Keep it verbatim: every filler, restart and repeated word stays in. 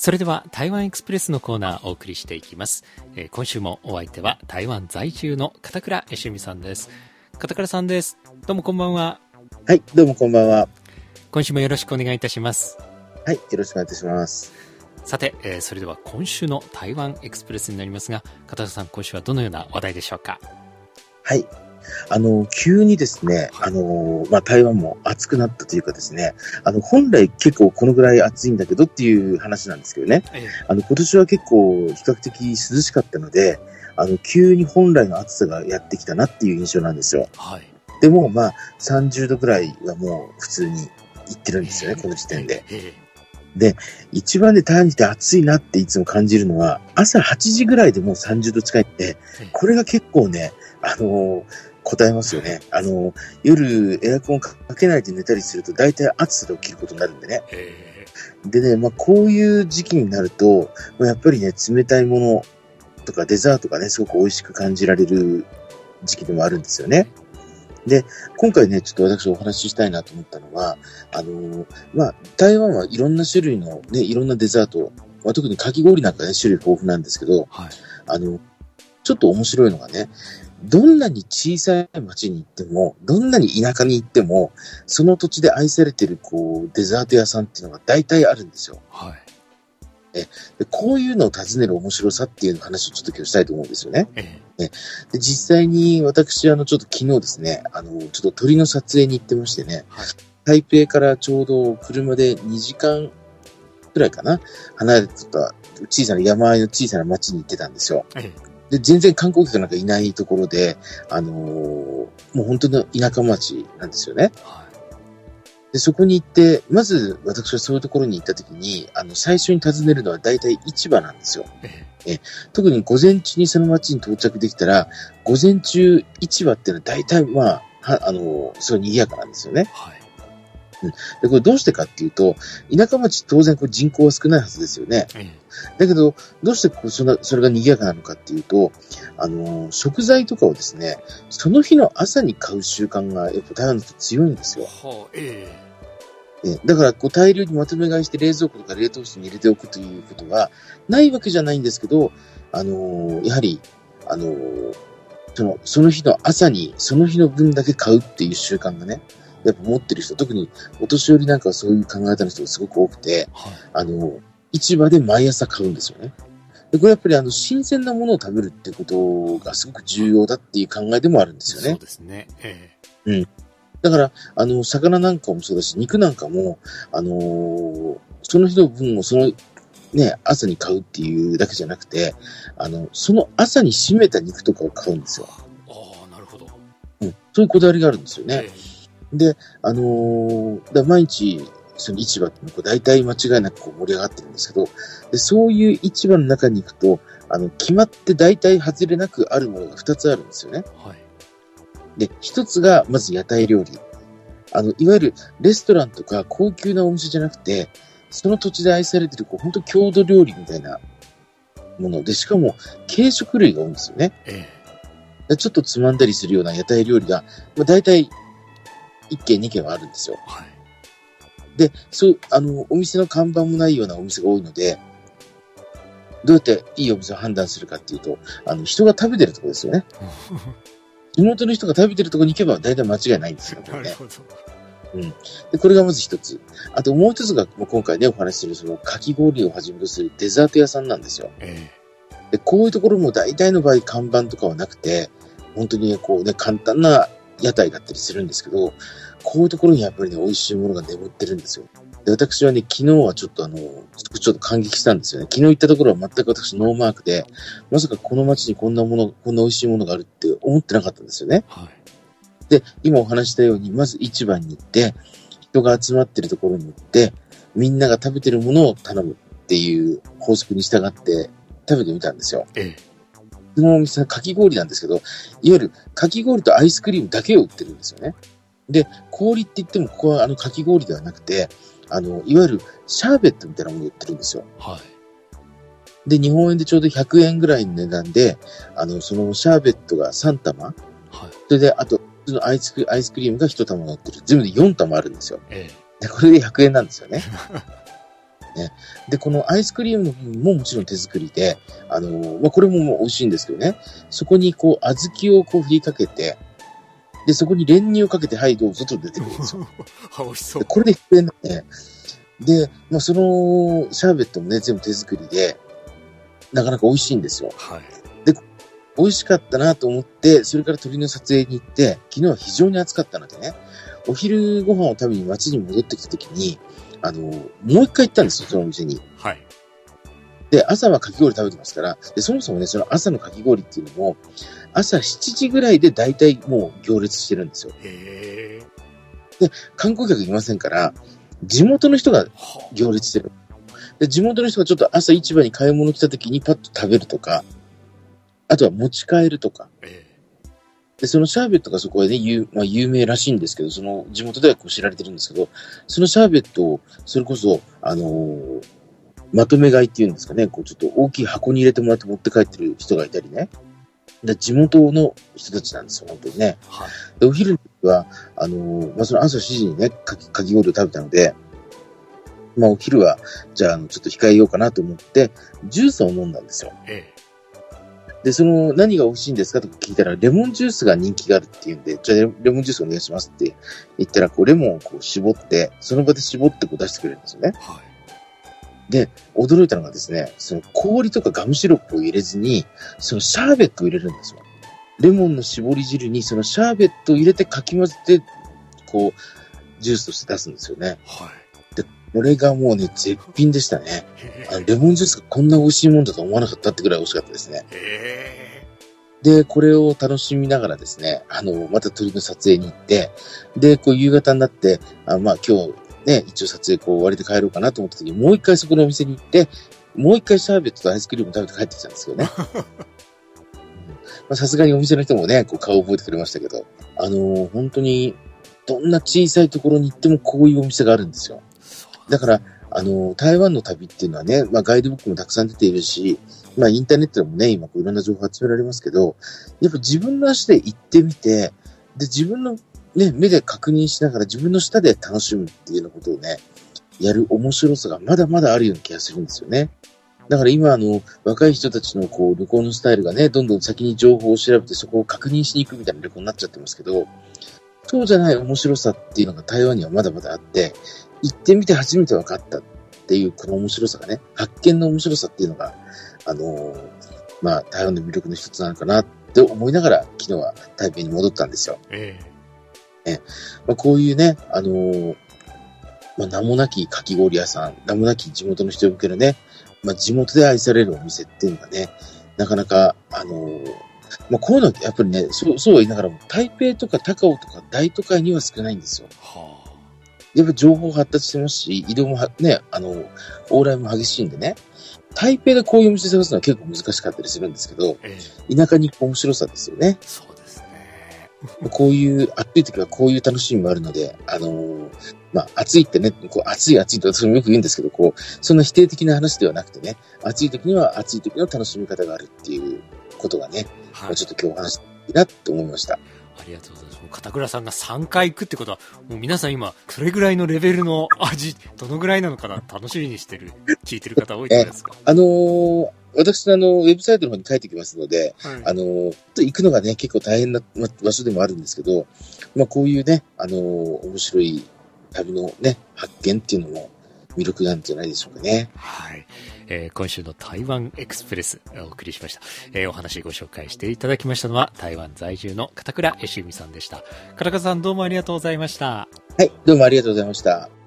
それでは台湾エクスプレスのコーナーをお送りしていきます。えー、今週もお相手は台湾在住の片倉恵美さんです。片倉さんです。どうもこんばんは。 はい、どうもこんばんは。 今週もよろしくお願いいたします。 はい、よろしくお願いいたします。 さて、えー、それでは今週の台湾エクスプレスになりますが、片倉さん、今週はどのような話題でしょうか？ はい。あの、急にですね、はい、あの、まあ、台湾も暑くなったというかですね、あの、本来結構このぐらい暑いんだけどっていう話なんですけどね、ええ、あの、今年は結構比較的涼しかったので、あの、急に本来の暑さがやってきたなっていう印象なんですよ。はい。でも、まあ、さんじゅうどぐらいはもう普通にいってるんですよね、ええ、この時点で。ええで、一番で台湾に来て暑いなっていつも感じるのは、朝はちじぐらいでもうさんじゅうど近いんで、これが結構ね、あのー、答えますよね。あのー、夜エアコンかけないで寝たりすると大体暑さで起きることになるんでね。でね、まあこういう時期になると、まあ、やっぱりね、冷たいものとかデザートがね、すごく美味しく感じられる時期でもあるんですよね。で、今回ね、ちょっと私お話ししたいなと思ったのは、あのー、まあ、台湾はいろんな種類のね、いろんなデザート、まあ、特にかき氷なんかね、種類豊富なんですけど、はい、あの、ちょっと面白いのがね、どんなに小さい町に行っても、どんなに田舎に行っても、その土地で愛されてる、こう、デザート屋さんっていうのが大体あるんですよ。はい。えでこういうのを尋ねる面白さっていう話をちょっと今日したいと思うんですよね。ええ、で実際に私、あの、ちょっと昨日ですね、あの、ちょっと鳥の撮影に行ってましてね、はい、台北からちょうど車でにじかんくらいかな、離れてた小さな山あいの小さな町に行ってたんですよ。ええ、で全然観光客なんかいないところで、あのー、もう本当の田舎町なんですよね。はいで、そこに行って、まず私はそういうところに行った時に、あの、最初に訪ねるのは大体市場なんですよ。ええ、特に午前中にその町に到着できたら、午前中市場っていうのは大体まあ、はあの、すごい賑やかなんですよね。はい。うん。で、これどうしてかっていうと、田舎町当然これ人口は少ないはずですよね。ええ、だけど、どうしてこうそのそれが賑やかなのかっていうと、あの、食材とかをですね、その日の朝に買う習慣がやっぱ台湾の人強いんですよ。はあ、ええだから、こう、大量にまとめ買いして冷蔵庫とか冷凍室に入れておくということはないわけじゃないんですけど、あのー、やはり、あのー、その、その日の朝に、その日の分だけ買うっていう習慣がね、やっぱ持ってる人、特にお年寄りなんかはそういう考え方の人がすごく多くて、はい、あのー、市場で毎朝買うんですよね。で、これやっぱりあの、新鮮なものを食べるってことがすごく重要だっていう考えでもあるんですよね。 そうですね。ええうん。だから、あの、魚なんかもそうだし、肉なんかも、あのー、その日の分をその、ね、朝に買うっていうだけじゃなくて、あの、その朝に締めた肉とかを買うんですよ。 ああ、なるほど。 うん。そういうこだわりがあるんですよね。えー、で、あのー、だ毎日、その市場ってこう大体間違いなくこう盛り上がってるんですけど、で、そういう市場の中に行くと、あの、決まって大体外れなくあるものが二つあるんですよね。はい。で、一つが、まず屋台料理。あの、いわゆるレストランとか高級なお店じゃなくて、その土地で愛されてる、こう、本当郷土料理みたいなもので、しかも軽食類が多いんですよね。ええ、ちょっとつまんだりするような屋台料理が、まあ、大体いっけんにけんはあるんですよ。はい。で、そう、あの、お店の看板もないようなお店が多いので、どうやっていいお店を判断するかっていうと、あの、人が食べてるところですよね。地元の人が食べてるところに行けば大体間違いないんですよ、ね。なるほど。うん。で、これがまず一つ。あともう一つが、今回ね、お話しする、その、かき氷をはじめとするデザート屋さんなんですよ。えー、で、こういうところも大体の場合、看板とかはなくて、本当にね、こうね、簡単な屋台だったりするんですけど、こういうところにやっぱりね、美味しいものが眠ってるんですよ。で、私はね、昨日はちょっとあの、ちょっと感激したんですよね。昨日行ったところは全く私ノーマークで、まさかこの街にこんなもの、こんな美味しいものがあるって思ってなかったんですよね。はい。で、今お話したように、まず市場に行って、人が集まってるところに行って、みんなが食べてるものを頼むっていう法則に従って食べてみたんですよ。ええ。そのお店はかき氷なんですけど、いわゆるかき氷とアイスクリームだけを売ってるんですよね。で、氷って言っても、ここはあのかき氷ではなくて、あの、いわゆるシャーベットみたいなものを売ってるんですよ。はい。で、日本円でちょうどひゃくえんぐらいの値段で、あの、そのシャーベットがさん玉。はい。それで、あと、そのアイスク、アイスクリームがいち玉乗ってる。全部でよん玉あるんですよ。ええ。で、これでひゃくえんなんですよね。 ね。で、このアイスクリームの部分ももちろん手作りで、あの、まあ、これももう美味しいんですけどね。そこにこう、小豆をこう振りかけて、で、そこに練乳をかけて、はい、どうぞと出てくるんですよ。 美味しそう。 これでひゃくえんなんで、で、まあ、その、シャーベットもね、全部手作りで、なかなか美味しいんですよ。 はい。 で、美味しかったなと思って、それから鳥の撮影に行って、昨日は非常に暑かったのでね、お昼ご飯を食べに街に戻ってきたときに、あの、もう一回行ったんですよ、そのお店に。 はい。 で、朝はかき氷食べてますから、で、そもそもね、その朝のかき氷っていうのも、朝しちじぐらいで大体もう行列してるんですよ。 へで、観光客いませんから、地元の人が行列してる。で、地元の人がちょっと朝市場に買い物来た時にパッと食べるとか、あとは持ち帰るとか。で、そのシャーベットがそこはね、有、まあ、有名らしいんですけど、その地元ではこう知られてるんですけど、そのシャーベットを、それこそ、あのー、まとめ買いっていうんですかね、こうちょっと大きい箱に入れてもらって持って帰ってる人がいたりね。で、地元の人たちなんですよ、本当にね。はい、で、お昼は、あのー、まあ、その朝しちじにね、かき、かき氷を食べたので、まあ、お昼は、じゃあ、あの、ちょっと控えようかなと思って、ジュースを飲んだんですよ。ええ、で、その、何が美味しいんですかとか聞いたら、レモンジュースが人気があるっていうんで、じゃあ、レモンジュースお願いしますって言ったら、こう、レモンをこう絞って、その場で絞ってこう出してくれるんですよね。はい、で、驚いたのがですね、その氷とかガムシロップを入れずに、そのシャーベットを入れるんですよ。レモンの絞り汁にそのシャーベットを入れてかき混ぜて、こう、ジュースとして出すんですよね。はい。で、これがもうね、絶品でしたね。あのレモンジュースがこんな美味しいもんだと思わなかったってぐらい美味しかったですね。へで、これを楽しみながらですね、あの、また鳥の撮影に行って、で、こう夕方になって、あまあ今日ね、一応撮影こう終わりで帰ろうかなと思った時に、もう一回そこのお店に行って、もう一回シャーベットとアイスクリーム食べて帰ってきたんですよね。さすがにお店の人もね、こう顔を覚えてくれましたけど、あのー、本当に、どんな小さいところに行ってもこういうお店があるんですよ。だから、あのー、台湾の旅っていうのはね、まあガイドブックもたくさん出ているし、まあインターネットでもね、今こういろんな情報集められますけど、やっぱ自分の足で行ってみて、で、自分のね、目で確認しながら自分の舌で楽しむっていうようなことをね、やる面白さがまだまだあるような気がするんですよね。だから今あの、若い人たちのこう、旅行のスタイルがね、どんどん先に情報を調べてそこを確認しに行くみたいな旅行になっちゃってますけど、そうじゃない面白さっていうのが台湾にはまだまだあって、行ってみて初めて分かったっていうこの面白さがね、発見の面白さっていうのが、あのー、まあ、台湾の魅力の一つなのかなって思いながら、昨日は台北に戻ったんですよ。ええねまあ、こういうね、あのー、まあ、名もなきかき氷屋さん、名もなき地元の人向けのね、まあ、地元で愛されるお店っていうのがね、なかなか、あのー、まあ、こういうのやっぱりね、そう、そうは言いながらも、台北とか高雄とか大都会には少ないんですよ。はあ、やっぱ情報発達してますし、移動もはね、あの、往来も激しいんでね、台北でこういうお店探すのは結構難しかったりするんですけど、ええ、田舎に行く面白さですよね。 そうですね。 こういう、暑い時はこういう楽しみもあるので、あのー、まあ、暑いってね、こう暑い暑いと私もよく言うんですけど、こう、そんな否定的な話ではなくてね、暑い時には暑い時の楽しみ方があるっていうことがね、はい、ちょっと今日お話したいなと思いました。 ありがとうございます。片倉さんがさんかい行くってことは、もう皆さん今、それぐらいのレベルの味、どのぐらいなのかな、楽しみにしてる、聞いてる方多いじゃないですか。 あのー、私のあの、ウェブサイトの方に書いてきますので、はい、あのー、行くのがね、結構大変な場所でもあるんですけど、まあこういうね、あのー、面白い旅のね、発見っていうのも魅力なんじゃないでしょうかね。 はい。えー、今週の台湾エクスプレスお送りしました。えー、お話ご紹介していただきましたのは台湾在住の片倉恵美さんでした。片倉さんどうもありがとうございました。 はい、どうもありがとうございました。